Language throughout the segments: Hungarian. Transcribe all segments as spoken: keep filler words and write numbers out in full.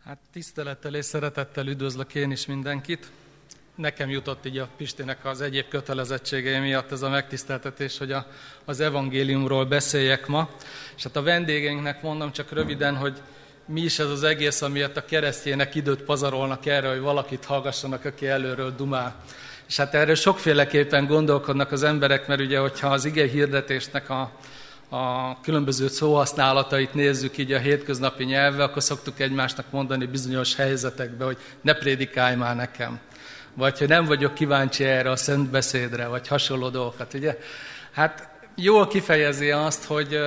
Hát tisztelettel és szeretettel üdvözlök én is mindenkit. Nekem jutott így a Pistinek az egyéb kötelezettségei miatt ez a megtiszteltetés, hogy a, az evangéliumról beszéljek ma. És hát a vendégeinknek mondom csak röviden, hogy mi is ez az egész, amiért a keresztjének időt pazarolnak erre, hogy valakit hallgassanak, aki előről dumál. És hát erről sokféleképpen gondolkodnak az emberek, mert ugye, hogyha az ige hirdetésnek a a különböző szóhasználatait nézzük így a hétköznapi nyelvbe, akkor szoktuk egymásnak mondani bizonyos helyzetekben, hogy ne prédikálj már nekem, vagy hogy nem vagyok kíváncsi erre a szent beszédre, vagy hasonló dolgokat, ugye? Hát jól kifejezi azt, hogy,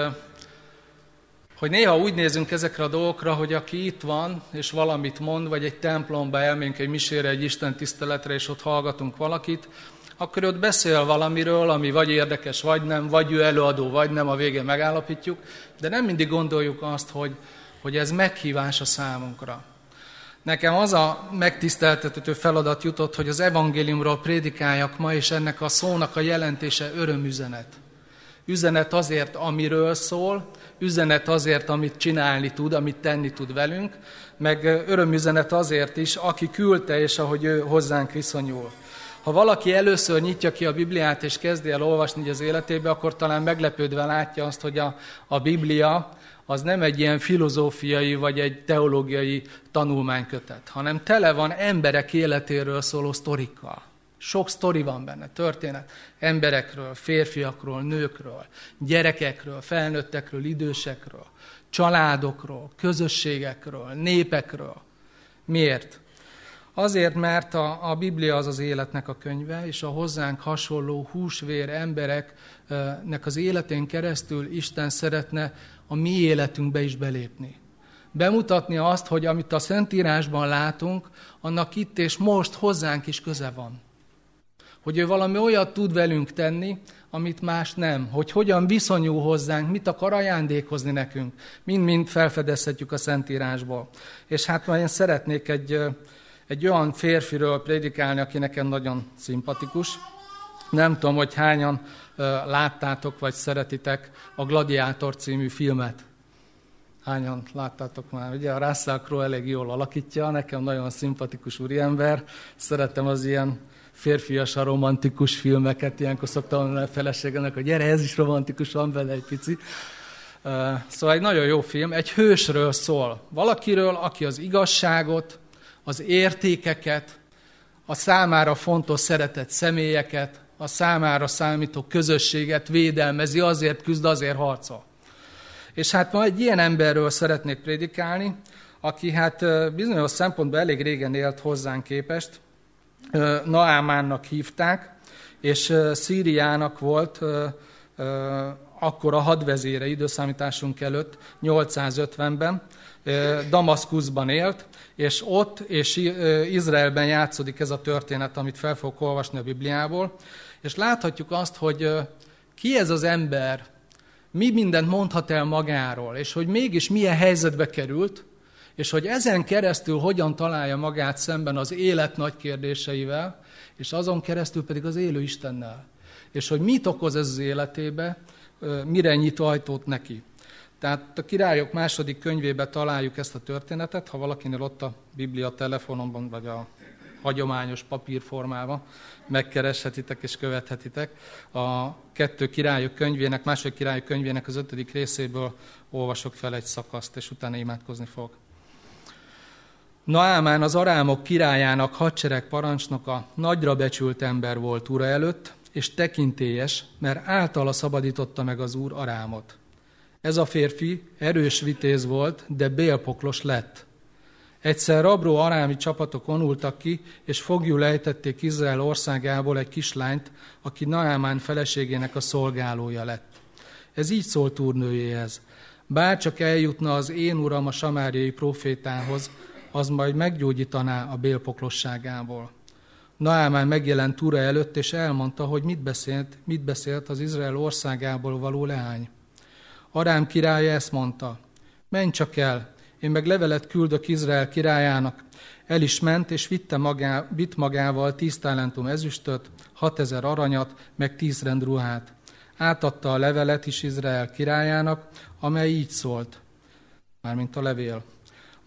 hogy néha úgy nézünk ezekre a dolgokra, hogy aki itt van, és valamit mond, vagy egy templomba elmegyünk egy misére, egy Isten tiszteletre, és ott hallgatunk valakit, akkor ott beszél valamiről, ami vagy érdekes, vagy nem, vagy ő előadó, vagy nem, a végén megállapítjuk, de nem mindig gondoljuk azt, hogy, hogy ez meghívás a számunkra. Nekem az a megtiszteltető feladat jutott, hogy az evangéliumról prédikáljak ma, és ennek a szónak a jelentése örömüzenet. Üzenet azért, amiről szól, üzenet azért, amit csinálni tud, amit tenni tud velünk, meg örömüzenet azért is, aki küldte, és ahogy ő hozzánk viszonyul. Ha valaki először nyitja ki a Bibliát és kezdi el olvasni az életébe, akkor talán meglepődve látja azt, hogy a, a Biblia az nem egy ilyen filozófiai vagy egy teológiai tanulmánykötet, hanem tele van emberek életéről szóló sztorikkal. Sok sztori van benne, történet emberekről, férfiakról, nőkről, gyerekekről, felnőttekről, idősekről, családokról, közösségekről, népekről. Miért? Azért, mert a, a Biblia az az életnek a könyve, és a hozzánk hasonló húsvér embereknek az életén keresztül Isten szeretne a mi életünkbe is belépni. Bemutatni azt, hogy amit a Szentírásban látunk, annak itt és most hozzánk is köze van. Hogy ő valami olyat tud velünk tenni, amit más nem. Hogy hogyan viszonyul hozzánk, mit akar ajándékozni nekünk. Mind-mind felfedezhetjük a Szentírásból. És hát már én szeretnék egy... Egy olyan férfiről prédikálni, aki nekem nagyon szimpatikus. Nem tudom, hogy hányan uh, láttátok, vagy szeretitek a Gladiátor című filmet. Hányan láttátok már? Ugye a Russell Crowe elég jól alakítja, nekem nagyon szimpatikus úriember. Szeretem az ilyen férfiasan romantikus filmeket, ilyenkor szoktam mondani a feleségemnek, hogy gyere, ez is romantikus, van bele egy pici. Uh, szóval egy nagyon jó film, egy hősről szól. Valakiről, aki az igazságot, az értékeket, a számára fontos szeretett személyeket, a számára számító közösséget védelmezi, azért küzd, azért harcol. És hát ma egy ilyen emberről szeretnék prédikálni, aki hát bizonyos szempontból elég régen élt hozzánk képest. Naámánnak hívták, és Szíriának volt akkor a hadvezére időszámításunk előtt, nyolcszázötvenben, Damaszkuszban élt, és ott és Izraelben játszódik ez a történet, amit fel fogok olvasni a Bibliából, és láthatjuk azt, hogy ki ez az ember, mi mindent mondhat el magáról, és hogy mégis milyen helyzetbe került, és hogy ezen keresztül hogyan találja magát szemben az élet nagy kérdéseivel, és azon keresztül pedig az élő Istennel. És hogy mit okoz ez az életébe, mire nyit ajtót neki. Tehát a Királyok második könyvében találjuk ezt a történetet, ha valakinél ott a Biblia telefonomban, vagy a hagyományos papírformában megkereshetitek és követhetitek. A kettő Királyok könyvének, második Királyok könyvének az ötödik részéből olvasok fel egy szakaszt, és utána imádkozni fog. Naámán az arámok királyának hadsereg parancsnoka nagyra becsült ember volt ura előtt, és tekintélyes, mert általa szabadította meg az Úr Arámot. Ez a férfi erős vitéz volt, de bélpoklos lett. Egyszer rabró arámi csapatok vonultak ki, és foglyul ejtették Izrael országából egy kislányt, aki Naámán feleségének a szolgálója lett. Ez így szólt úrnőjéhez: bárcsak eljutna az én uram a samáriai prófétához, az majd meggyógyítaná a bélpoklosságából. Naámán megjelent ura előtt, és elmondta, hogy mit beszélt, mit beszélt az Izrael országából való leány. Arám királya ezt mondta: menj csak el, én meg levelet küldök Izrael királyának. El is ment, és vitte magá, vitt magával tíz talentum ezüstöt, hatezer aranyat, meg tíz rend ruhát. Átadta a levelet is Izrael királyának, amely így szólt, mármint a levél: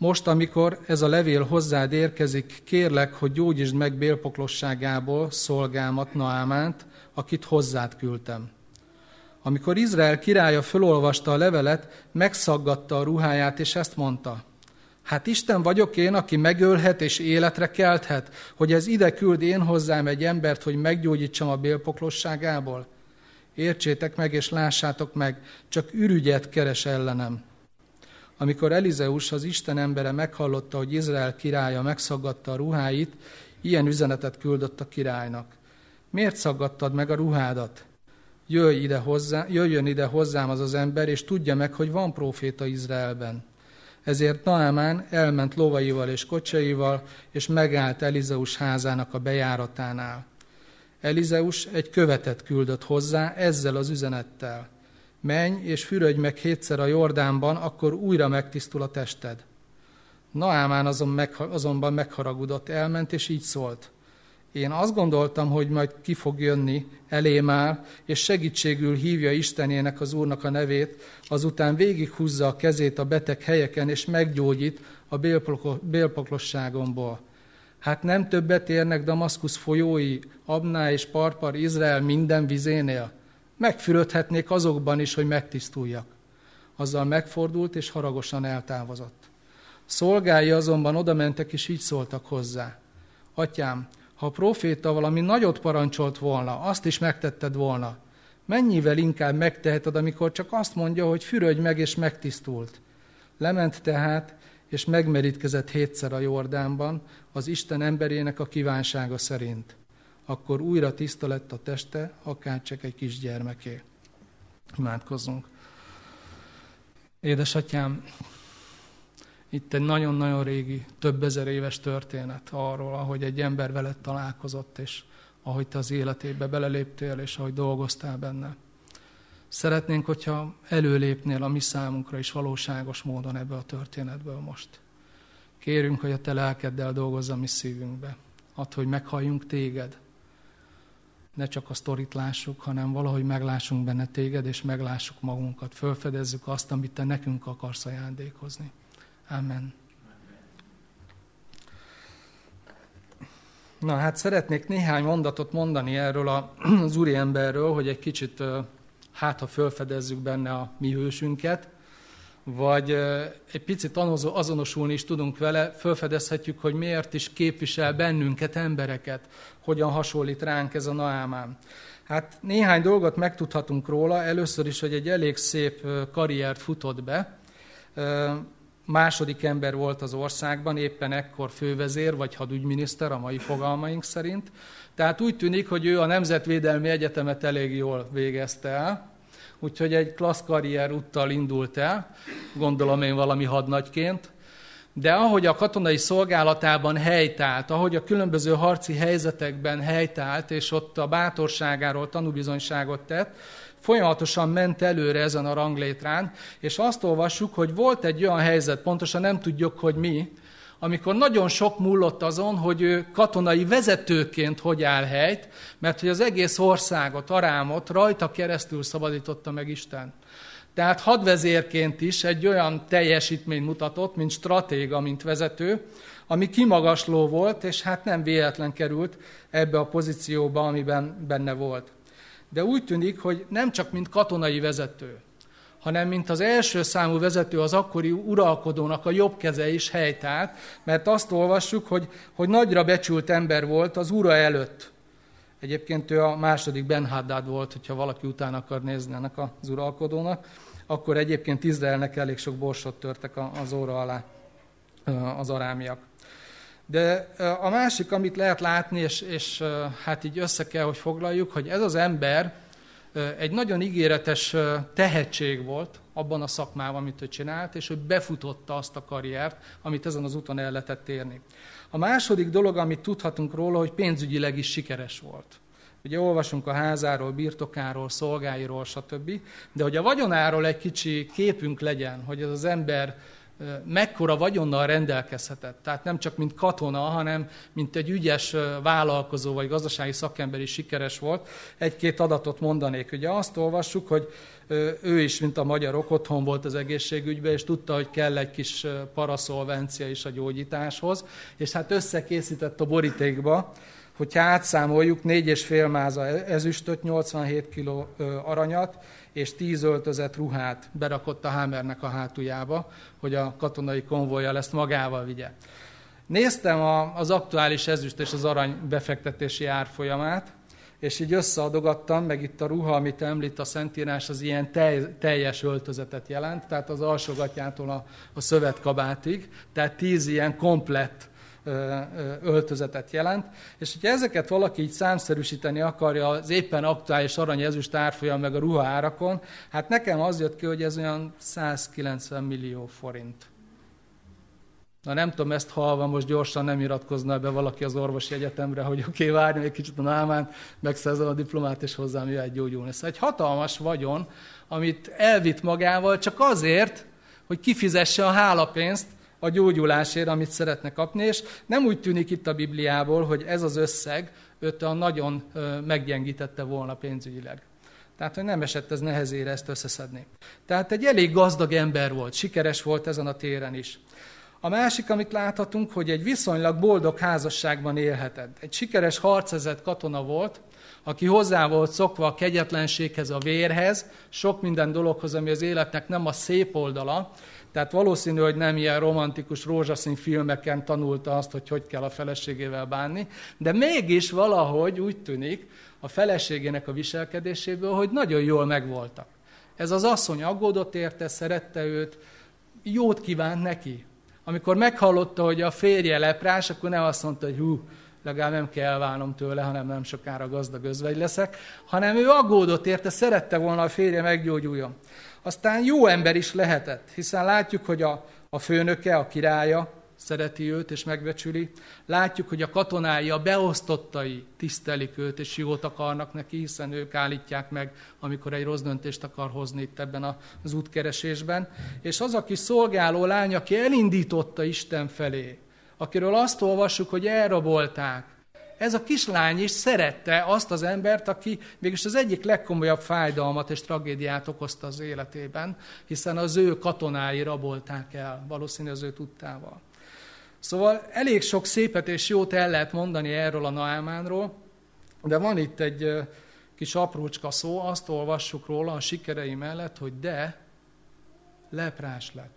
Most, amikor ez a levél hozzád érkezik, kérlek, hogy gyógyítsd meg bélpoklosságából szolgámat, Naámánt, akit hozzád küldtem. Amikor Izrael királya fölolvasta a levelet, megszaggatta a ruháját, és ezt mondta: hát Isten vagyok én, aki megölhet és életre kelthet, hogy ez ide küld én hozzám egy embert, hogy meggyógyítsam a bélpoklosságából? Értsétek meg és lássátok meg, csak ürügyet keres ellenem. Amikor Elizeus, az Isten embere meghallotta, hogy Izrael királya megszaggatta a ruháit, ilyen üzenetet küldött a királynak: miért szaggattad meg a ruhádat? Jöjj ide hozzá, jöjjön ide hozzám az az ember, és tudja meg, hogy van próféta Izraelben. Ezért Naámán elment lovaival és kocsaival, és megállt Elizeus házának a bejáratánál. Elizeus egy követet küldött hozzá ezzel az üzenettel: menj és fürödj meg hétszer a Jordánban, akkor újra megtisztul a tested. Naámán azon meg, azonban megharagudott, elment, és így szólt: én azt gondoltam, hogy majd ki fog jönni, elém áll, és segítségül hívja Istenének, az Úrnak a nevét, azután végighúzza a kezét a beteg helyeken, és meggyógyít a bélpoklosságomból. Hát nem többet érnek Damaszkusz folyói, Abná és Parpar, Izrael minden vizénél? Megfürödhetnék azokban is, hogy megtisztuljak. Azzal megfordult, és haragosan eltávozott. Szolgái azonban odamentek, és így szóltak hozzá: atyám, ha a próféta valami nagyot parancsolt volna, azt is megtetted volna. Mennyivel inkább megteheted, amikor csak azt mondja, hogy fürödj meg, és megtisztult. Lement tehát, és megmerítkezett hétszer a Jordánban, az Isten emberének a kívánsága szerint. Akkor újra tiszta lett a teste, akárcsak egy kisgyermeké. Imádkozzunk. Édesatyám, itt egy nagyon-nagyon régi, több ezer éves történet arról, ahogy egy ember veled találkozott, és ahogy te az életébe beleléptél, és ahogy dolgoztál benne. Szeretnénk, hogyha előlépnél a mi számunkra is valóságos módon ebbe a történetből most. Kérünk, hogy a te lelkeddel dolgozz a mi szívünkbe. Add, hogy meghalljunk téged. Ne csak a sztorit lássuk, hanem valahogy meglássunk benne téged, és meglássuk magunkat. Fölfedezzük azt, amit te nekünk akarsz ajándékozni. Amen. Na hát szeretnék néhány mondatot mondani erről az úriemberről, hogy egy kicsit hát ha fölfedezzük benne a mi hősünket, vagy egy picit azonosulni is tudunk vele, fölfedezhetjük, hogy miért is képvisel bennünket, embereket, hogyan hasonlít ránk ez a Naámán. Hát néhány dolgot megtudhatunk róla, először is, hogy egy elég szép karriert futott be, második ember volt az országban, éppen ekkor fővezér, vagy hadügyminiszter a mai fogalmaink szerint. Tehát úgy tűnik, hogy ő a Nemzetvédelmi Egyetemet elég jól végezte el, úgyhogy egy klassz karrier úttal indult el, gondolom én valami hadnagyként, de ahogy a katonai szolgálatában helytált, ahogy a különböző harci helyzetekben helytált, és ott a bátorságáról tanúbizonyságot tett, folyamatosan ment előre ezen a ranglétrán, és azt olvassuk, hogy volt egy olyan helyzet, pontosan nem tudjuk, hogy mi, amikor nagyon sok múlott azon, hogy ő katonai vezetőként hogy áll helyt, mert hogy az egész országot, Arámot rajta keresztül szabadította meg Isten. Tehát hadvezérként is egy olyan teljesítményt mutatott, mint stratéga, mint vezető, ami kimagasló volt, és hát nem véletlen került ebbe a pozícióba, amiben benne volt. De úgy tűnik, hogy nem csak mint katonai vezető, hanem mint az első számú vezető az akkori uralkodónak a jobb keze is helytált, mert azt olvassuk, hogy, hogy nagyra becsült ember volt az ura előtt. Egyébként ő a második Ben-Hadad volt, hogyha valaki utána akar nézni ennek az uralkodónak, akkor egyébként Izraelnek elég sok borsot törtek az óra alá az arámiak. De a másik, amit lehet látni, és, és hát így össze kell, hogy foglaljuk, hogy ez az ember egy nagyon ígéretes tehetség volt abban a szakmában, amit ő csinált, és ő befutotta azt a karriert, amit ezen az úton el lehetett érni. A második dolog, amit tudhatunk róla, hogy pénzügyileg is sikeres volt. Ugye olvasunk a házáról, birtokáról, szolgáiról, stb. De hogy a vagyonáról egy kicsi képünk legyen, hogy ez az ember mekkora vagyonnal rendelkezhetett. Tehát nem csak mint katona, hanem mint egy ügyes vállalkozó vagy gazdasági szakember is sikeres volt. Egy-két adatot mondanék. Ugye azt olvassuk, hogy ő is, mint a magyarok, otthon volt az egészségügyben, és tudta, hogy kell egy kis paraszolvencia is a gyógyításhoz, és hát összekészített a borítékba, hogyha átszámoljuk, négy és fél máza ezüstöt, nyolcvanhét kiló aranyat, és tíz öltözet ruhát berakott a Hammernek a hátuljába, hogy a katonai konvojjal ezt magával vigye. Néztem az aktuális ezüst és az arany befektetési árfolyamát, és így összeadogattam, meg itt a ruha, amit említ a Szentírás, az ilyen teljes öltözetet jelent, tehát az alsógatjától a, a szövetkabátig, tehát tíz ilyen komplett öltözetet jelent, és hogyha ezeket valaki így számszerűsíteni akarja az éppen aktuális arany-ezüst árfolyam meg a ruha árakon, hát nekem az jött ki, hogy ez olyan százkilencven millió forint. Na nem tudom, ezt hallva most gyorsan nem iratkozna be valaki az orvosi egyetemre, hogy oké, okay, várjunk egy kicsit a námán, megszerzem a diplomát, és hozzám jöhet gyógyulni. Szóval egy hatalmas vagyon, amit elvitt magával csak azért, hogy kifizesse a hálapénzt a gyógyulásért, amit szeretne kapni, és nem úgy tűnik itt a Bibliából, hogy ez az összeg őt nagyon meggyengítette volna pénzügyileg. Tehát, hogy nem esett ez nehezére ezt összeszedni. Tehát egy elég gazdag ember volt, sikeres volt ezen a téren is. A másik, amit láthatunk, hogy egy viszonylag boldog házasságban élhetett. Egy sikeres harcezett katona volt, aki hozzá volt szokva a kegyetlenséghez, a vérhez, sok minden dologhoz, ami az életnek nem a szép oldala. Tehát valószínű, hogy nem ilyen romantikus rózsaszín filmeken tanulta azt, hogy hogy kell a feleségével bánni, de mégis valahogy úgy tűnik a feleségének a viselkedéséből, hogy nagyon jól megvoltak. Ez az asszony aggódott érte, szerette őt, jót kívánt neki. Amikor meghallotta, hogy a férje leprás, akkor nem azt mondta, hogy hú, legalább nem kell elválnom tőle, hanem nem sokára gazdag özvegy leszek, hanem ő aggódott érte, szerette volna a férje meggyógyuljon. Aztán jó ember is lehetett, hiszen látjuk, hogy a, a főnöke, a királya szereti őt és megbecsüli. Látjuk, hogy a katonái, a beosztottai tisztelik őt és jót akarnak neki, hiszen ők állítják meg, amikor egy rossz döntést akar hozni itt ebben az útkeresésben. És az a kis szolgáló lány, aki elindította Isten felé, akiről azt olvassuk, hogy elrabolták, ez a kislány is szerette azt az embert, aki mégis az egyik legkomolyabb fájdalmat és tragédiát okozta az életében, hiszen az ő katonái rabolták el, valószínű az ő tudtával. Szóval elég sok szépet és jót el lehet mondani erről a Naámánról, de van itt egy kis aprócska szó, azt olvassuk róla a sikerei mellett, hogy de leprás lett.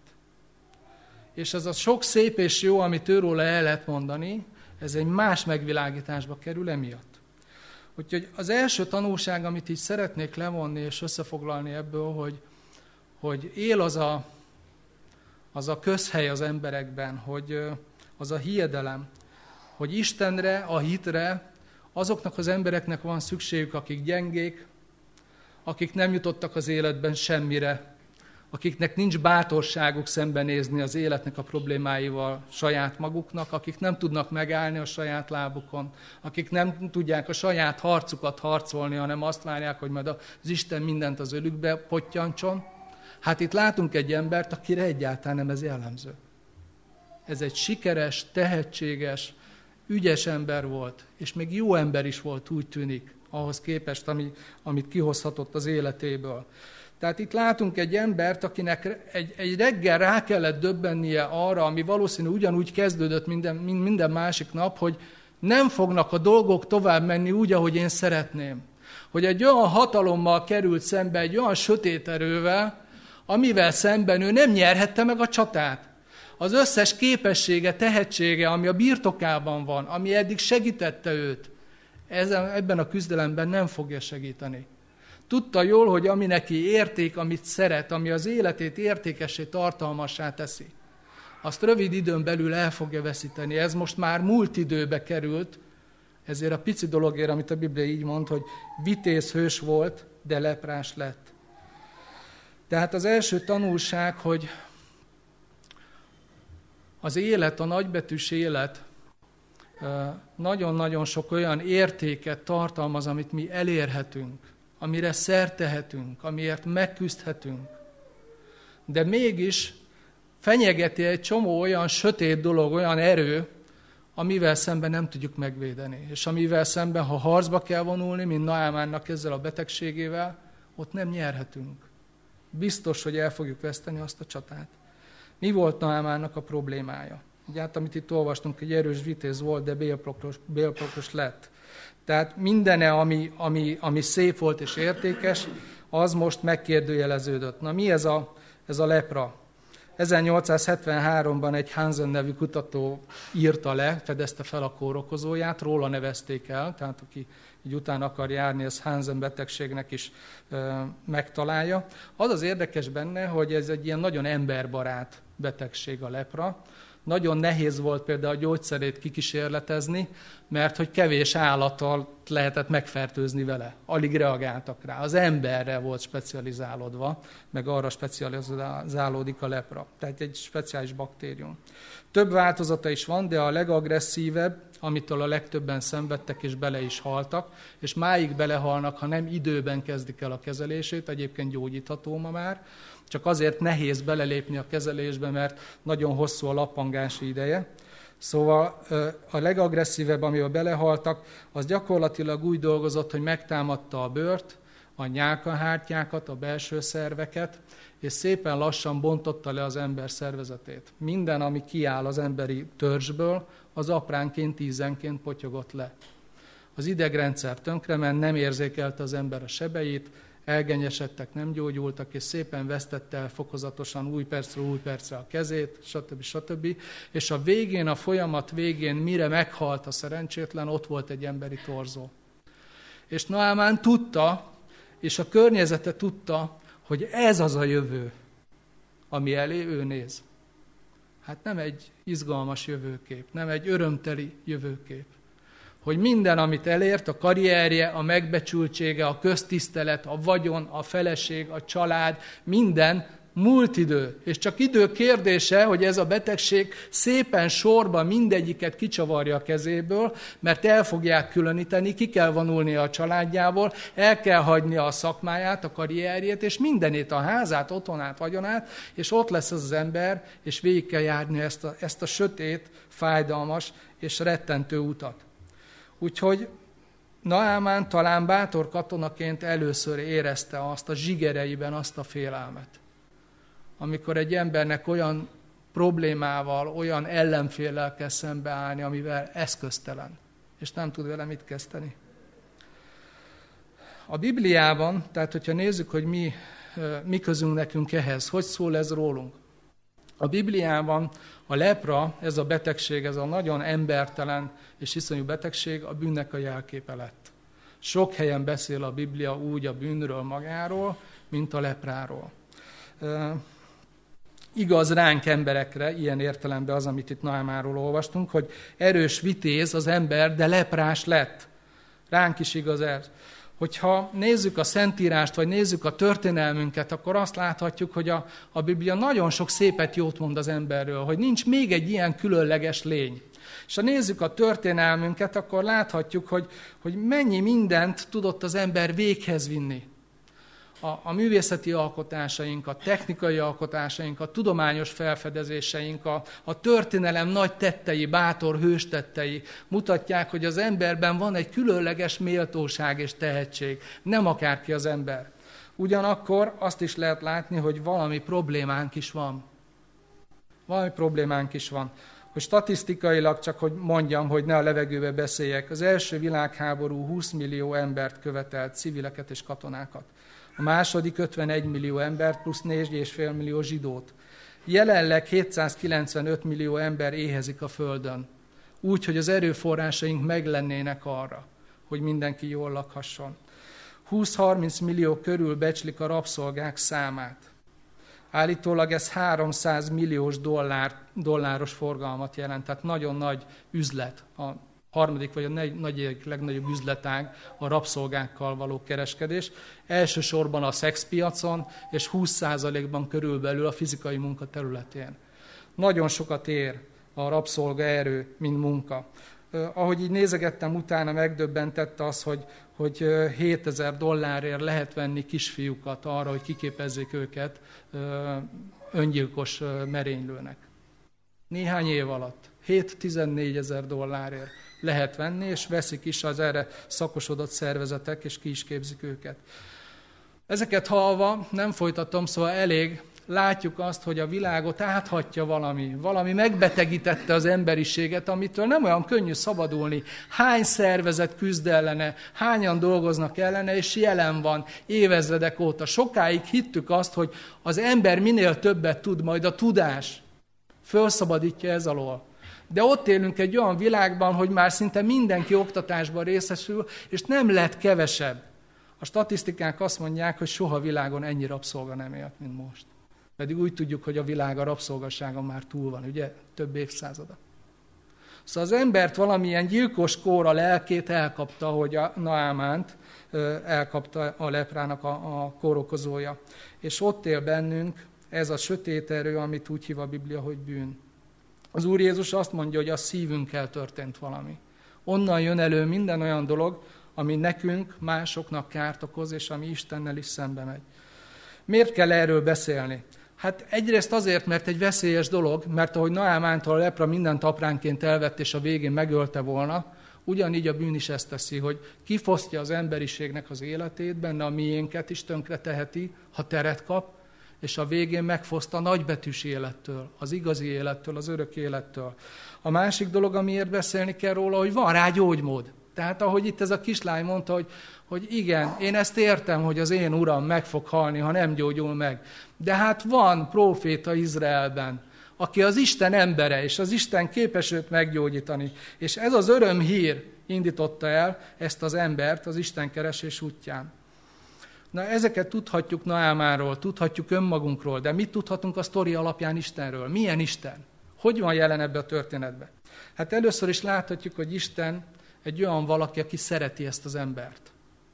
És ez a sok szép és jó, amit őróla el lehet mondani, ez egy más megvilágításba kerül emiatt. Úgyhogy az első tanulság, amit így szeretnék levonni és összefoglalni ebből, hogy, hogy él az a, az a közhely az emberekben, hogy az a hiedelem, hogy Istenre, a hitre azoknak az embereknek van szükségük, akik gyengék, akik nem jutottak az életben semmire, akiknek nincs bátorságuk szembenézni az életnek a problémáival saját maguknak, akik nem tudnak megállni a saját lábukon, akik nem tudják a saját harcukat harcolni, hanem azt várják, hogy majd az Isten mindent az ölükbe pottyancson. Hát itt látunk egy embert, akire egyáltalán nem ez jellemző. Ez egy sikeres, tehetséges, ügyes ember volt, és még jó ember is volt, úgy tűnik, ahhoz képest, ami, amit kihozhatott az életéből. Tehát itt látunk egy embert, akinek egy, egy reggel rá kellett döbbennie arra, ami valószínű ugyanúgy kezdődött minden, minden másik nap, hogy nem fognak a dolgok tovább menni úgy, ahogy én szeretném. Hogy egy olyan hatalommal került szembe, egy olyan sötét erővel, amivel szemben ő nem nyerhette meg a csatát. Az összes képessége, tehetsége, ami a birtokában van, ami eddig segítette őt, ezen, ebben a küzdelemben nem fogja segíteni. Tudta jól, hogy ami neki érték, amit szeret, ami az életét értékessé, tartalmassá teszi, azt rövid időn belül el fogja veszíteni. Ez most már múlt időbe került, ezért a pici dologért, amit a Biblia így mond, hogy vitéz hős volt, de leprás lett. Tehát az első tanulság, hogy az élet, a nagybetűs élet nagyon-nagyon sok olyan értéket tartalmaz, amit mi elérhetünk, amire szert tehetünk, amiért megküzdhetünk. De mégis fenyegeti egy csomó olyan sötét dolog, olyan erő, amivel szemben nem tudjuk megvédeni. És amivel szemben, ha harcba kell vonulni, mint Naámánnak ezzel a betegségével, ott nem nyerhetünk. Biztos, hogy el fogjuk veszteni azt a csatát. Mi volt Naámánnak a problémája? Ugye hát, amit itt olvastunk, hogy erős vitéz volt, de bélprokos, bélprokos lett. Tehát mindene, ami, ami, ami szép volt és értékes, az most megkérdőjeleződött. Na mi ez a, ez a lepra? ezernyolcszázhetvenháromban egy Hansen nevű kutató írta le, fedezte fel a kórokozóját, róla nevezték el, tehát aki így utána akar járni, ez Hansen betegségnek is e, megtalálja. Az az érdekes benne, hogy ez egy ilyen nagyon emberbarát betegség a lepra. Nagyon nehéz volt például a gyógyszerét kikísérletezni, mert hogy kevés állattal lehetett megfertőzni vele. Alig reagáltak rá. Az emberre volt specializálódva, meg arra specializálódik a lepra. Tehát egy speciális baktérium. Több változata is van, de a legagresszívebb, amitől a legtöbben szenvedtek és bele is haltak, és máig belehalnak, ha nem időben kezdik el a kezelését, egyébként gyógyítható ma már, csak azért nehéz belelépni a kezelésbe, mert nagyon hosszú a lappangási ideje. Szóval a legagresszívebb, amivel belehaltak, az gyakorlatilag úgy dolgozott, hogy megtámadta a bőrt, a nyálkahártyákat, a belső szerveket, és szépen lassan bontotta le az ember szervezetét. Minden, ami kiáll az emberi törzsből, az apránként, tízenként potyogott le. Az idegrendszer tönkrement, nem érzékelte az ember a sebeit, elgenyesedtek, nem gyógyultak, és szépen vesztette el fokozatosan új percről új percre a kezét, stb. stb. És a végén, a folyamat végén, mire meghalt a szerencsétlen, ott volt egy emberi torzó. És Naámán tudta, és a környezete tudta, hogy ez az a jövő, ami elé ő néz. Hát nem egy izgalmas jövőkép, nem egy örömteli jövőkép. Hogy minden, amit elért, a karrierje, a megbecsültsége, a köztisztelet, a vagyon, a feleség, a család, minden múlt idő. És csak idő kérdése, hogy ez a betegség szépen sorban mindegyiket kicsavarja a kezéből, mert el fogják különíteni, ki kell vonulnia a családjából, el kell hagynia a szakmáját, a karrierjét, és mindenét, a házát, otthonát, vagyonát, és ott lesz az az ember, és végig kell járni ezt a, ezt a sötét, fájdalmas és rettentő utat. Úgyhogy Naámán talán bátor katonaként először érezte azt a zsigereiben azt a félelmet. Amikor egy embernek olyan problémával, olyan ellenféllel kell szembeállni, amivel eszköztelen, és nem tud vele mit kezdeni. A Bibliában, tehát hogyha nézzük, hogy mi, mi közünk nekünk ehhez, hogy szól ez rólunk. A Bibliában a lepra, ez a betegség, ez a nagyon embertelen és iszonyú betegség a bűnnek a jelképe lett. Sok helyen beszél a Biblia úgy a bűnről magáról, mint a lepráról. E, igaz ránk emberekre, ilyen értelemben az, amit itt Naámánról olvastunk, hogy erős vitéz az ember, de leprás lett. Ránk is igaz ez. Hogyha nézzük a Szentírást, vagy nézzük a történelmünket, akkor azt láthatjuk, hogy a, a Biblia nagyon sok szépet jót mond az emberről, hogy nincs még egy ilyen különleges lény. És ha nézzük a történelmünket, akkor láthatjuk, hogy, hogy mennyi mindent tudott az ember véghez vinni. A, a művészeti alkotásaink, a technikai alkotásaink, a tudományos felfedezéseink, a, a történelem nagy tettei, bátor hős tettei mutatják, hogy az emberben van egy különleges méltóság és tehetség. Nem akárki az ember. Ugyanakkor azt is lehet látni, hogy valami problémánk is van. Valami problémánk is van. Hogy statisztikailag csak, hogy mondjam, hogy ne a levegőbe beszéljek, az első világháború húsz millió embert követelt, civileket és katonákat. A második ötvenegy millió embert plusz négy egész öt millió zsidót. Jelenleg hétszázkilencvenöt millió ember éhezik a Földön. Úgy, hogy az erőforrásaink meglennének arra, hogy mindenki jól lakhasson. húsz-harminc millió körül becslik a rabszolgák számát. Állítólag ez háromszáz milliós dollár, dolláros forgalmat jelent, tehát nagyon nagy üzlet. A harmadik vagy a negyedik legnagyobb üzletág a rabszolgákkal való kereskedés. Elsősorban a szexpiacon, és húsz százalékban körülbelül a fizikai munka területén. Nagyon sokat ér a rabszolgaerő, mint munka. Ahogy így nézegettem utána, megdöbbentett az, hogy, hogy hétezer dollárért lehet venni kisfiúkat arra, hogy kiképezzék őket öngyilkos merénylőnek. Néhány év alatt hét-tizennégy ezer dollárért lehet venni, és veszik is az erre szakosodott szervezetek, és ki is képzik őket. Ezeket hallva, nem folytatom, szóval elég, látjuk azt, hogy a világot áthatja valami, valami megbetegítette az emberiséget, amitől nem olyan könnyű szabadulni. Hány szervezet küzd ellene, hányan dolgoznak ellene, és jelen van évezredek óta. Sokáig hittük azt, hogy az ember minél többet tud, majd a tudás fölszabadítja ez alól. De ott élünk egy olyan világban, hogy már szinte mindenki oktatásban részesül, és nem lett kevesebb. A statisztikák azt mondják, hogy soha világon ennyi rabszolga nem élt, mint most. Pedig úgy tudjuk, hogy a világ a rabszolgaságon már túl van, ugye? Több évszázada. Szóval az embert valamilyen gyilkos kór a lelkét elkapta, hogy a Naamánt elkapta a leprának a, a kórokozója. És ott él bennünk ez a sötét erő, amit úgy hív a Biblia, hogy bűn. Az Úr Jézus azt mondja, hogy a szívünkkel történt valami. Onnan jön elő minden olyan dolog, ami nekünk, másoknak kárt okoz, és ami Istennel is szembe megy. Miért kell erről beszélni? Hát egyrészt azért, mert egy veszélyes dolog, mert ahogy Naamántól a lepra mindent apránként elvett, és a végén megölte volna, ugyanígy a bűn is ezt teszi, hogy kifosztja az emberiségnek az életét, benne a miénket is tönkre teheti, ha teret kap, és a végén megfoszt a nagybetűs élettől, az igazi élettől, az örök élettől. A másik dolog, amiért beszélni kell róla, hogy van rá gyógymód. Tehát ahogy itt ez a kislány mondta, hogy, hogy igen, én ezt értem, hogy az én uram meg fog halni, ha nem gyógyul meg. De hát van próféta Izraelben, aki az Isten embere, és az Isten képes őt meggyógyítani. És ez az örömhír indította el ezt az embert az Isten keresés útján. Na, ezeket tudhatjuk Naámánról, tudhatjuk önmagunkról, de mit tudhatunk a sztori alapján Istenről? Milyen Isten? Hogy van jelen ebbe a történetbe? Hát először is láthatjuk, hogy Isten egy olyan valaki, aki szereti ezt az embert.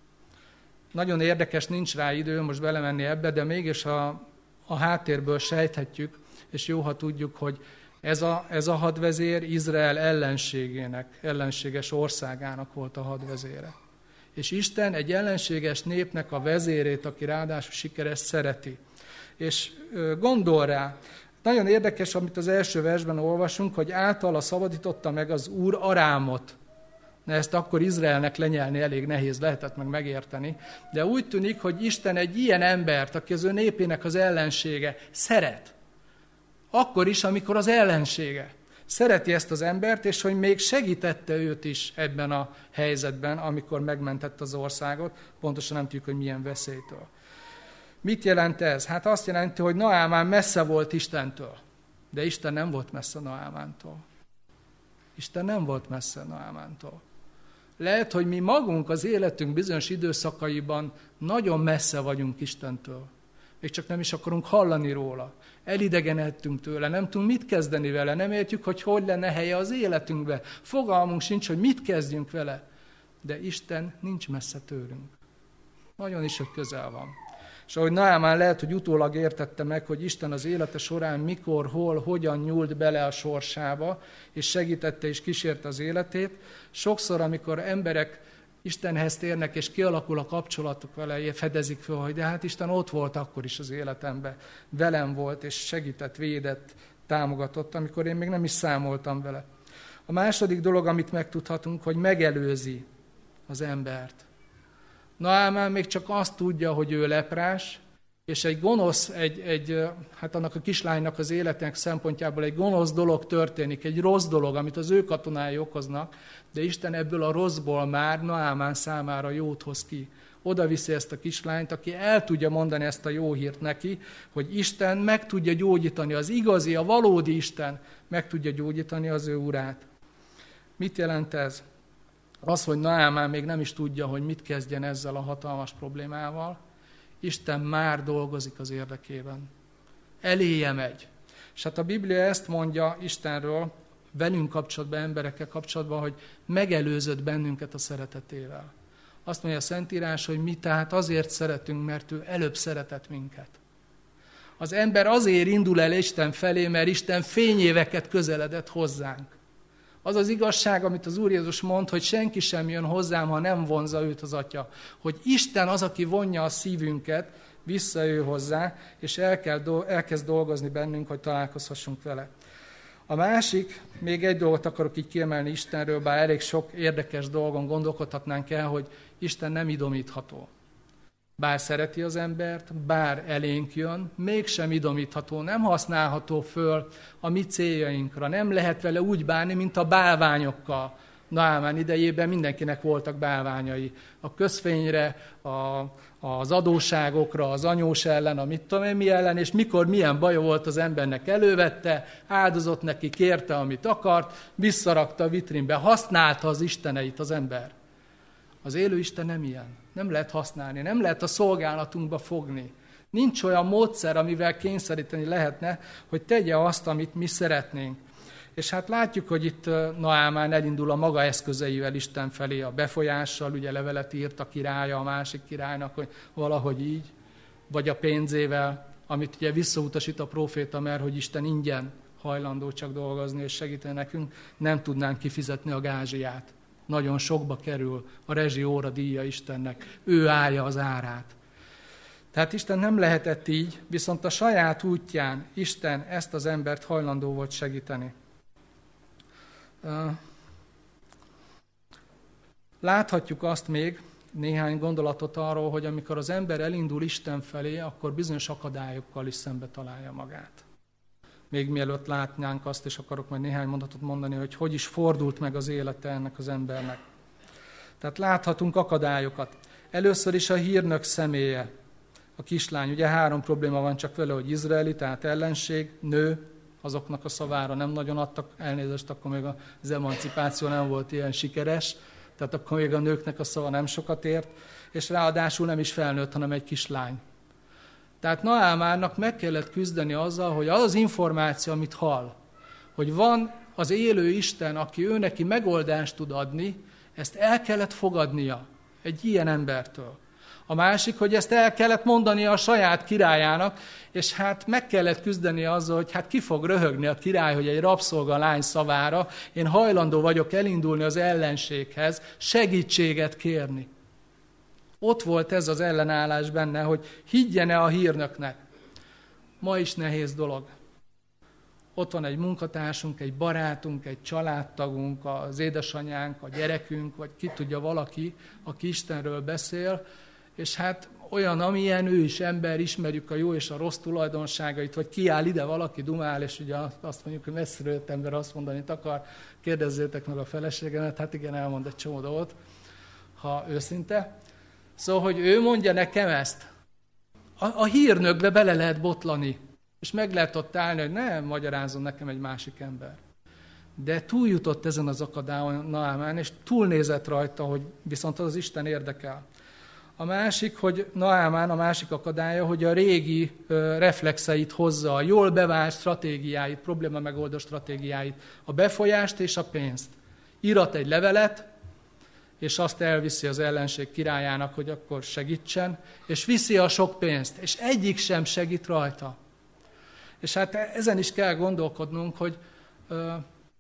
Nagyon érdekes, nincs rá idő most belemenni ebbe, de mégis a, a háttérből sejthetjük, és jó, ha tudjuk, hogy ez a, ez a hadvezér Izrael ellenségének, ellenséges országának volt a hadvezére. És Isten egy ellenséges népnek a vezérét, aki ráadásul sikeres, szereti. És gondol rá, nagyon érdekes, amit az első versben olvasunk, hogy általa szabadította meg az Úr Arámot. Na, ezt akkor Izraelnek lenyelni elég nehéz lehetett meg megérteni, de úgy tűnik, hogy Isten egy ilyen embert, aki az ő népének az ellensége, szeret. Akkor is, amikor az ellensége. Szereti ezt az embert, és hogy még segítette őt is ebben a helyzetben, amikor megmentette az országot, pontosan nem tudjuk, hogy milyen veszélytől. Mit jelent ez? Hát azt jelenti, hogy Naámán messze volt Istentől, de Isten nem volt messze Naamántól. Isten nem volt messze Naamántól. Lehet, hogy mi magunk az életünk bizonyos időszakaiban nagyon messze vagyunk Istentől. Még csak nem is akarunk hallani róla. Elidegenedtünk tőle, nem tudunk mit kezdeni vele, nem értjük, hogy hogy lenne helye az életünkbe. Fogalmunk sincs, hogy mit kezdjünk vele. De Isten nincs messze tőlünk. Nagyon is, hogy közel van. És ahogy Naámán lehet, hogy utólag értette meg, hogy Isten az élete során mikor, hol, hogyan nyúlt bele a sorsába, és segítette és kísérte az életét. Sokszor, amikor emberek Istenhez térnek, és kialakul a kapcsolatuk vele, fedezik föl, hogy de hát Isten ott volt akkor is az életemben, velem volt, és segített, védett, támogatott, amikor én még nem is számoltam vele. A második dolog, amit megtudhatunk, hogy megelőzi az embert. Naámán még csak azt tudja, hogy ő leprás, és egy gonosz, egy, egy, hát annak a kislánynak az életének szempontjából egy gonosz dolog történik, egy rossz dolog, amit az ő katonái okoznak, de Isten ebből a rosszból már Naámán számára jót hoz ki. Oda viszi ezt a kislányt, aki el tudja mondani ezt a jó hírt neki, hogy Isten meg tudja gyógyítani, az igazi, a valódi Isten meg tudja gyógyítani az ő urát. Mit jelent ez? Az, hogy Naámán még nem is tudja, hogy mit kezdjen ezzel a hatalmas problémával, Isten már dolgozik az érdekében. Eléje megy. És hát a Biblia ezt mondja Istenről, velünk kapcsolatban, emberekkel kapcsolatban, hogy megelőzött bennünket a szeretetével. Azt mondja a Szentírás, hogy mi tehát azért szeretünk, mert ő előbb szeretett minket. Az ember azért indul el Isten felé, mert Isten fényéveket közeledett hozzánk. Az az igazság, amit az Úr Jézus mond, hogy senki sem jön hozzám, ha nem vonzza őt az Atya. Hogy Isten az, aki vonja a szívünket, visszajöjj hozzá, és el kell, elkezd dolgozni bennünk, hogy találkozhassunk vele. A másik, még egy dolgot akarok így kiemelni Istenről, bár elég sok érdekes dolgon gondolkodhatnánk el, hogy Isten nem idomítható. Bár szereti az embert, bár elénk jön, mégsem idomítható, nem használható föl a mi céljainkra, nem lehet vele úgy bánni, mint a bálványokkal. Naámán idejében mindenkinek voltak bálványai. A közfényre, a, az adósságokra, az anyós ellen, a mit tudom én mi ellen, és mikor milyen baja volt az embernek, elővette, áldozott neki, kérte, amit akart, visszarakta a vitrínbe, használta az isteneit az ember. Az élő Isten nem ilyen. Nem lehet használni, nem lehet a szolgálatunkba fogni. Nincs olyan módszer, amivel kényszeríteni lehetne, hogy tegye azt, amit mi szeretnénk. És hát látjuk, hogy itt Naámán elindul a maga eszközeivel Isten felé, a befolyással, ugye levelet írt a királya a másik királynak, hogy valahogy így, vagy a pénzével, amit ugye visszautasít a próféta, mert hogy Isten ingyen hajlandó csak dolgozni és segíteni nekünk, nem tudnánk kifizetni a gázsiát. Nagyon sokba kerül a rezsi óra díja Istennek. Ő állja az árát. Tehát Isten nem lehetett így, viszont a saját útján Isten ezt az embert hajlandó volt segíteni. Láthatjuk azt még, néhány gondolatot arról, hogy amikor az ember elindul Isten felé, akkor bizonyos akadályokkal is szembe találja magát. Még mielőtt látnánk azt, és akarok majd néhány mondatot mondani, hogy hogy is fordult meg az élete ennek az embernek. Tehát láthatunk akadályokat. Először is a hírnök személye, a kislány. Ugye három probléma van csak vele, hogy izraeli, tehát ellenség, nő, azoknak a szavára nem nagyon adtak elnézést, akkor még az emancipáció nem volt ilyen sikeres, tehát akkor még a nőknek a szava nem sokat ért, és ráadásul nem is felnőtt, hanem egy kislány. Tehát Naámánnak meg kellett küzdeni azzal, hogy az az információ, amit hall, hogy van az élő Isten, aki ő neki megoldást tud adni, ezt el kellett fogadnia egy ilyen embertől. A másik, hogy ezt el kellett mondania a saját királyának, és hát meg kellett küzdeni azzal, hogy hát ki fog röhögni a király, hogy egy rabszolga lány szavára én hajlandó vagyok elindulni az ellenséghez, segítséget kérni. Ott volt ez az ellenállás benne, hogy higgyene a hírnöknek. Ma is nehéz dolog. Ott van egy munkatársunk, egy barátunk, egy családtagunk, az édesanyánk, a gyerekünk, vagy ki tudja valaki, aki Istenről beszél, és hát olyan, amilyen ő is ember, ismerjük a jó és a rossz tulajdonságait, vagy kiáll ide valaki, dumál, és ugye azt mondjuk, hogy messziről jött ember azt mondani, amit akar, kérdezzétek meg a feleségemet, hát igen, elmond egy csomó dolgot, ha őszinte. Szóval, hogy ő mondja nekem ezt, a, a hírnökbe bele lehet botlani, és meg lehet ott állni, hogy ne magyarázzon nekem egy másik ember. De túljutott ezen az akadályon Naámán, és túlnézett rajta, hogy viszont az Isten érdekel. A másik, hogy Naámán a másik akadálya, hogy a régi ö, reflexeit hozza, a jól bevált stratégiáit, probléma megoldó stratégiáit, a befolyást és a pénzt. Írat egy levelet, és azt elviszi az ellenség királyának, hogy akkor segítsen, és viszi a sok pénzt, és egyik sem segít rajta. És hát ezen is kell gondolkodnunk, hogy ö,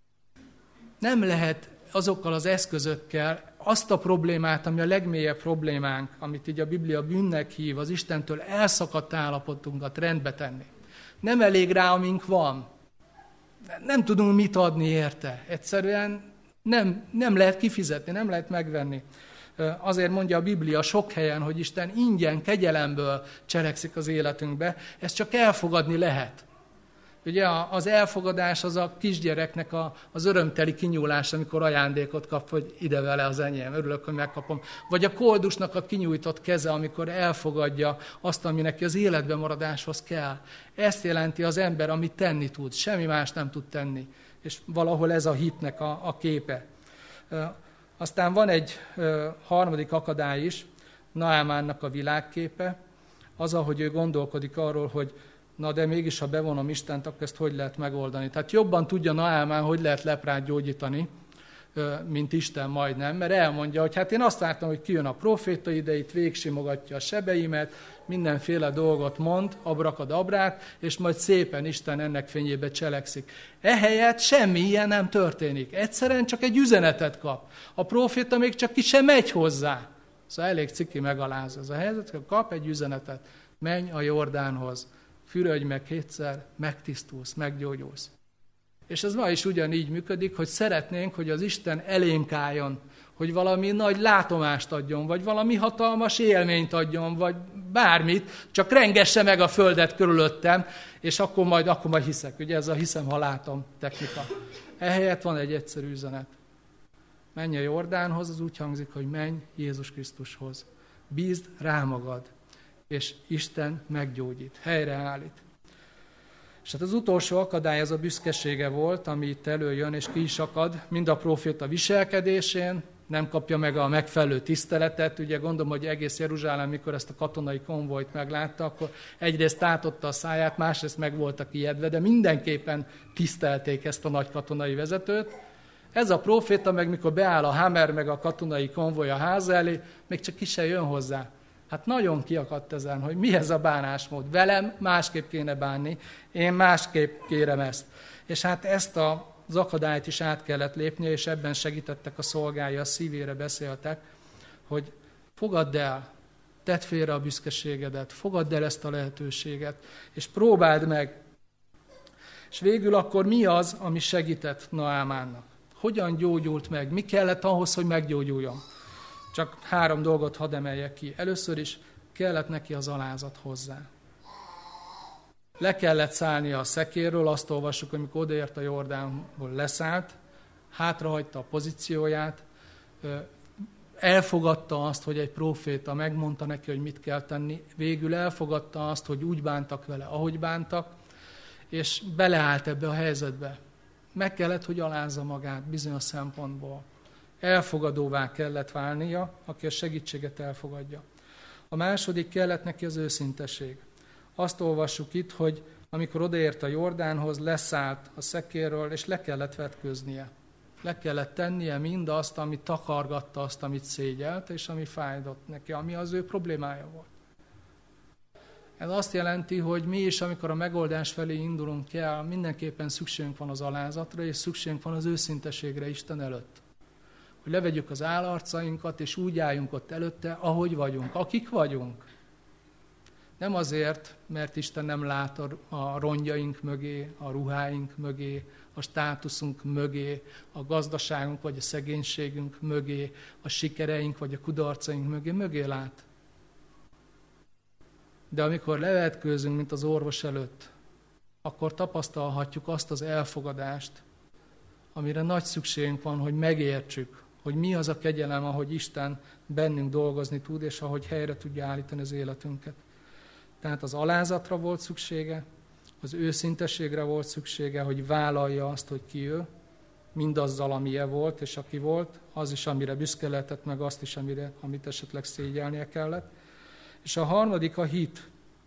nem lehet azokkal az eszközökkel azt a problémát, ami a legmélyebb problémánk, amit így a Biblia bűnnek hív, az Istentől elszakadt állapotunkat rendbe tenni. Nem elég rá, amink van. Nem tudunk mit adni érte. Egyszerűen nem, nem lehet kifizetni, nem lehet megvenni. Azért mondja a Biblia sok helyen, hogy Isten ingyen, kegyelemből cselekszik az életünkbe. Ezt csak elfogadni lehet. Ugye az elfogadás az a kisgyereknek a, az örömteli kinyúlás, amikor ajándékot kap, hogy ide vele az enyém, örülök, hogy megkapom. Vagy a koldusnak a kinyújtott keze, amikor elfogadja azt, ami neki az életben maradáshoz kell. Ezt jelenti az ember, amit tenni tud, semmi más nem tud tenni. És valahol ez a hitnek a, a képe. Aztán van egy harmadik akadály is, Naámánnak a világképe, az, ahogy ő gondolkodik arról, hogy na de mégis, ha bevonom Istent, akkor ezt hogy lehet megoldani? Tehát jobban tudja Naámán, hogy lehet leprát gyógyítani, mint Isten majdnem, mert elmondja, hogy hát én azt vártam, hogy kijön a próféta ide, itt végsimogatja a sebeimet, mindenféle dolgot mond, abrakadabrát, és majd szépen Isten ennek fényébe cselekszik. Ehelyett semmi ilyen nem történik. Egyszerűen csak egy üzenetet kap. A próféta még csak ki sem megy hozzá. Szóval elég ciki megaláz ez a helyzet, hogy kap egy üzenetet. Menj a Jordánhoz, fürödj meg kétszer, megtisztulsz, meggyógyulsz. És ez ma is ugyanígy működik, hogy szeretnénk, hogy az Isten elénk álljon, hogy valami nagy látomást adjon, vagy valami hatalmas élményt adjon, vagy bármit, csak rengesse meg a földet körülöttem, és akkor majd, akkor majd hiszek. Ugye ez a hiszem, ha látom technika. Ehelyett van egy egyszerű üzenet. Menj a Jordánhoz, az úgy hangzik, hogy menj Jézus Krisztushoz. Bízd rá magad, és Isten meggyógyít, helyreállít. És hát az utolsó akadály az a büszkesége volt, ami itt előjön, és ki is akad, mind a próféta viselkedésén, nem kapja meg a megfelelő tiszteletet. Ugye gondolom, hogy egész Jeruzsálem, mikor ezt a katonai konvojt meglátta, akkor egyrészt tátotta a száját, másrészt meg voltak ijedve, de mindenképpen tisztelték ezt a nagy katonai vezetőt. Ez a próféta meg, mikor beáll a Hammer meg a katonai konvoj a háza elé, még csak ki se jön hozzá. Hát nagyon kiakadt ezen, hogy mi ez a bánásmód. Velem másképp kéne bánni, én másképp kérem ezt. És hát ezt az akadályt is át kellett lépnie, és ebben segítettek a szolgái, a szívére beszéltek, hogy fogadd el, tedd félre a büszkeségedet, fogadd el ezt a lehetőséget, és próbáld meg. És végül akkor mi az, ami segített Naámánnak? Hogyan gyógyult meg? Mi kellett ahhoz, hogy meggyógyuljon? Csak három dolgot hadd emeljek ki. Először is kellett neki az alázat hozzá. Le kellett szállnia a szekérről, azt olvassuk, amikor odaért a Jordánból, leszállt, hátrahagyta a pozícióját, elfogadta azt, hogy egy próféta megmondta neki, hogy mit kell tenni, végül elfogadta azt, hogy úgy bántak vele, ahogy bántak, és beleállt ebbe a helyzetbe. Meg kellett, hogy alázza magát bizonyos szempontból. Elfogadóvá kellett válnia, aki a segítséget elfogadja. A második kellett neki az őszinteség. Azt olvassuk itt, hogy amikor odaért a Jordánhoz, leszállt a szekérről, és le kellett vetköznie. Le kellett tennie mindazt, ami takargatta azt, amit szégyelt, és ami fájdott neki, ami az ő problémája volt. Ez azt jelenti, hogy mi is, amikor a megoldás felé indulunk el, mindenképpen szükségünk van az alázatra, és szükségünk van az őszinteségre Isten előtt. Hogy levegyük az állarcainkat, és úgy álljunk ott előtte, ahogy vagyunk, akik vagyunk. Nem azért, mert Isten nem lát a rongyjaink mögé, a ruháink mögé, a státuszunk mögé, a gazdaságunk vagy a szegénységünk mögé, a sikereink vagy a kudarcaink mögé, mögé lát. De amikor levetkőzünk, mint az orvos előtt, akkor tapasztalhatjuk azt az elfogadást, amire nagy szükségünk van, hogy megértsük, hogy mi az a kegyelem, ahogy Isten bennünk dolgozni tud, és ahogy helyre tudja állítani az életünket. Tehát az alázatra volt szüksége, az őszinteségre volt szüksége, hogy vállalja azt, hogy ki ő, mindazzal, amilyen volt, és aki volt, az is, amire büszke lehetett, meg azt is, amire, amit esetleg szégyelnie kellett. És a harmadik a hit.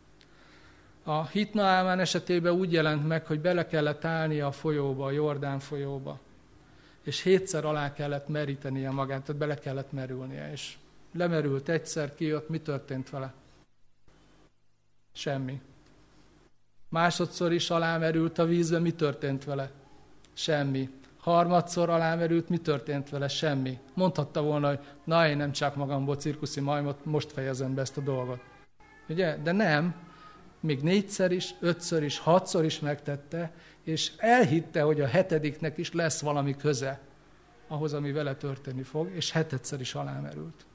A hit Naámán esetében úgy jelent meg, hogy bele kellett állnia a folyóba, a Jordán folyóba. És hétszer alá kellett merítenie magát, tehát bele kellett merülnie. És lemerült egyszer, kijött, mi történt vele? Semmi. Másodszor is alámerült a vízbe, mi történt vele? Semmi. Harmadszor alámerült, mi történt vele? Semmi. Mondhatta volna, hogy na, én nem csak magamból cirkuszi majmot, most fejezem be ezt a dolgot. Ugye? De nem. Még négyszer is, ötször is, hatszor is megtette, és elhitte, hogy a hetediknek is lesz valami köze ahhoz, ami vele történni fog, és hetedszer is alámerült.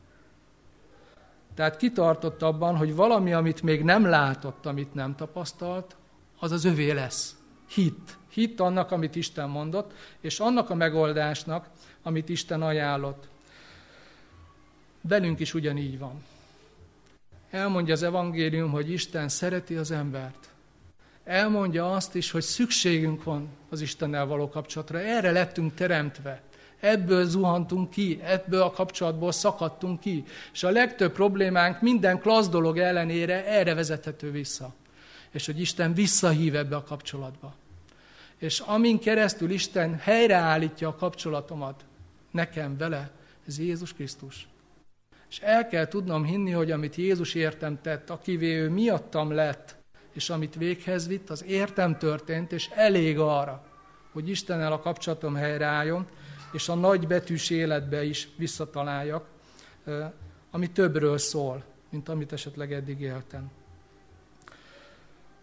Tehát kitartott abban, hogy valami, amit még nem látott, amit nem tapasztalt, az az övé lesz. Hit. Hit annak, amit Isten mondott, és annak a megoldásnak, amit Isten ajánlott. Velünk is ugyanígy van. Elmondja az evangélium, hogy Isten szereti az embert. Elmondja azt is, hogy szükségünk van az Istennel való kapcsolatra. Erre lettünk teremtve. Ebből zuhantunk ki, ebből a kapcsolatból szakadtunk ki. És a legtöbb problémánk minden klassz dolog ellenére erre vezethető vissza. És hogy Isten visszahív ebbe a kapcsolatba. És amin keresztül Isten helyreállítja a kapcsolatomat nekem vele, ez Jézus Krisztus. És el kell tudnom hinni, hogy amit Jézus értem tett, akivé ő miattam lett, és amit véghez vitt, az értem történt, és elég arra, hogy Istennel a kapcsolatom helyreálljon, és a nagybetűs életbe is visszataláljak, ami többről szól, mint amit esetleg eddig éltem.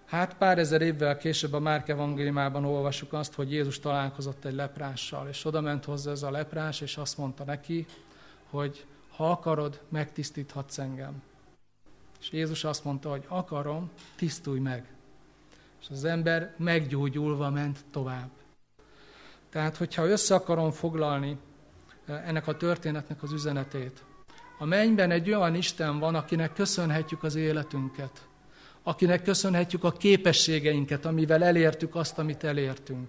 Hát pár ezer évvel később a Márk evangéliumában olvassuk azt, hogy Jézus találkozott egy leprással, és oda ment hozzá ez a leprás, és azt mondta neki, hogy ha akarod, megtisztíthatsz engem. És Jézus azt mondta, hogy akarom, tisztulj meg. És az ember meggyógyulva ment tovább. Tehát, hogyha össze akarom foglalni ennek a történetnek az üzenetét, a mennyben egy olyan Isten van, akinek köszönhetjük az életünket, akinek köszönhetjük a képességeinket, amivel elértük azt, amit elértünk,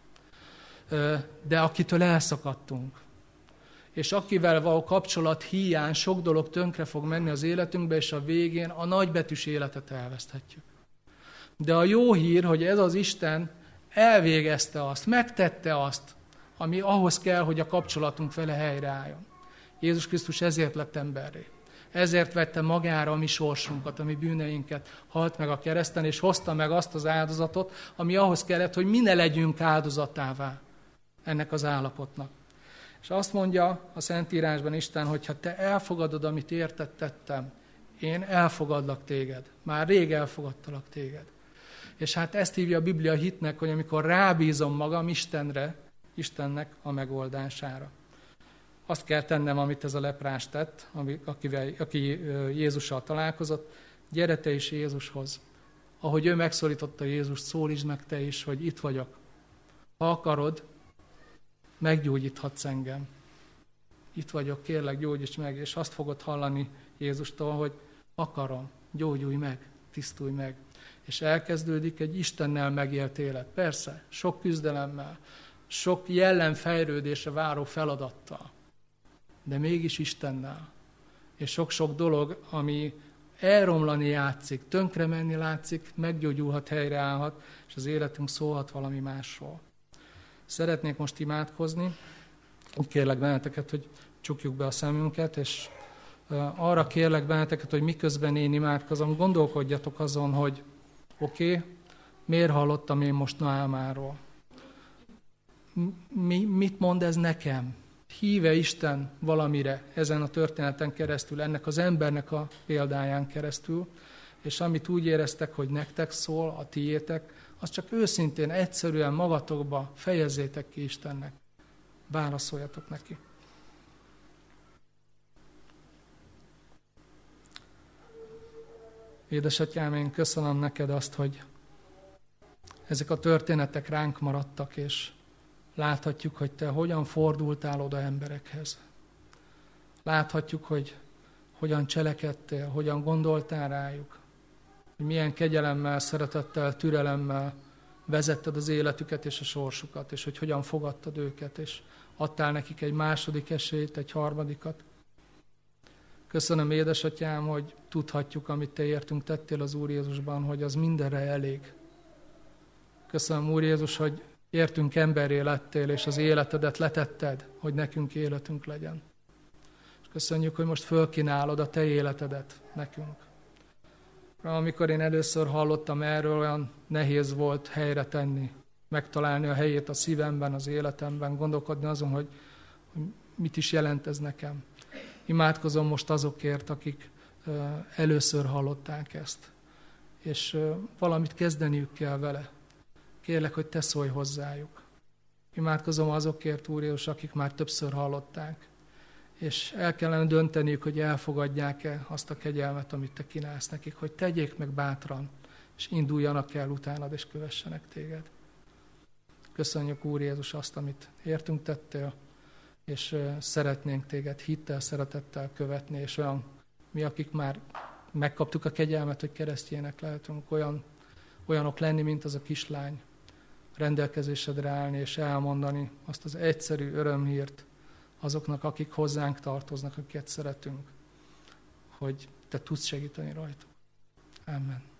de akitől elszakadtunk. És akivel való kapcsolat hiány sok dolog tönkre fog menni az életünkbe, és a végén a nagybetűs életet elveszthetjük. De a jó hír, hogy ez az Isten elvégezte azt, megtette azt, ami ahhoz kell, hogy a kapcsolatunk vele helyreálljon. Jézus Krisztus ezért lett emberré. Ezért vette magára a mi sorsunkat, a mi bűneinket, halt meg a kereszten, és hozta meg azt az áldozatot, ami ahhoz kellett, hogy mi ne legyünk áldozatává ennek az állapotnak. És azt mondja a Szentírásban Isten, hogy ha te elfogadod, amit érted tettem, én elfogadlak téged. Már rég elfogadtalak téged. És hát ezt hívja a Biblia hitnek, hogy amikor rábízom magam Istenre, Istennek a megoldására. Azt kell tennem, amit ez a leprás tett, akivel, aki Jézussal találkozott. Gyere te is Jézushoz. Ahogy ő megszólította Jézust, szólítsd meg te is, hogy itt vagyok. Ha akarod, meggyógyíthatsz engem. Itt vagyok, kérlek, gyógyíts meg, és azt fogod hallani Jézustól, hogy akarom, gyógyulj meg, tisztulj meg. És elkezdődik egy Istennel megélt élet. Persze, sok küzdelemmel, sok jellemfejlődésre váró feladattal, de mégis Istennel. És sok-sok dolog, ami elromlani játszik, tönkre menni látszik, meggyógyulhat, helyreállhat, és az életünk szólhat valami másról. Szeretnék most imádkozni. Kérlek benneteket, hogy csukjuk be a szemünket, és arra kérlek benneteket, hogy miközben én imádkozom, gondolkodjatok azon, hogy oké, okay, miért hallottam én most Naámáról? Mi, mit mond ez nekem? Híve Isten valamire ezen a történeten keresztül, ennek az embernek a példáján keresztül, és amit úgy éreztek, hogy nektek szól, a tiétek, az csak őszintén, egyszerűen magatokba fejezzétek ki Istennek. Válaszoljatok neki. Édesatyám, én köszönöm neked azt, hogy ezek a történetek ránk maradtak, és láthatjuk, hogy te hogyan fordultál oda emberekhez. Láthatjuk, hogy hogyan cselekedtél, hogyan gondoltál rájuk, hogy milyen kegyelemmel, szeretettel, türelemmel vezetted az életüket és a sorsukat, és hogy hogyan fogadtad őket, és adtál nekik egy második esélyt, egy harmadikat. Köszönöm, édesatyám, hogy tudhatjuk, amit te értünk tettél az Úr Jézusban, hogy az mindenre elég. Köszönöm, Úr Jézus, hogy értünk emberré lettél, és az életedet letetted, hogy nekünk életünk legyen. És köszönjük, hogy most fölkínálod a te életedet nekünk. Amikor én először hallottam erről, olyan nehéz volt helyre tenni, megtalálni a helyét a szívemben, az életemben, gondolkodni azon, hogy, hogy mit is jelent ez nekem. Imádkozom most azokért, akik uh, először hallották ezt, és uh, valamit kezdeniük kell vele. Kérlek, hogy te szólj hozzájuk. Imádkozom azokért, Úr Jézus, akik már többször hallották, és el kellene dönteniük, hogy elfogadják-e azt a kegyelmet, amit te kínálsz nekik, hogy tegyék meg bátran, és induljanak el utánad, és kövessenek téged. Köszönjük, Úr Jézus, azt, amit értünk tettél, és szeretnénk téged hittel, szeretettel követni, és olyan, mi, akik már megkaptuk a kegyelmet, hogy keresztjének lehetünk, olyan, olyanok lenni, mint az a kislány, rendelkezésedre állni, és elmondani azt az egyszerű örömhírt azoknak, akik hozzánk tartoznak, akiket szeretünk, hogy te tudsz segíteni rajtuk. Amen.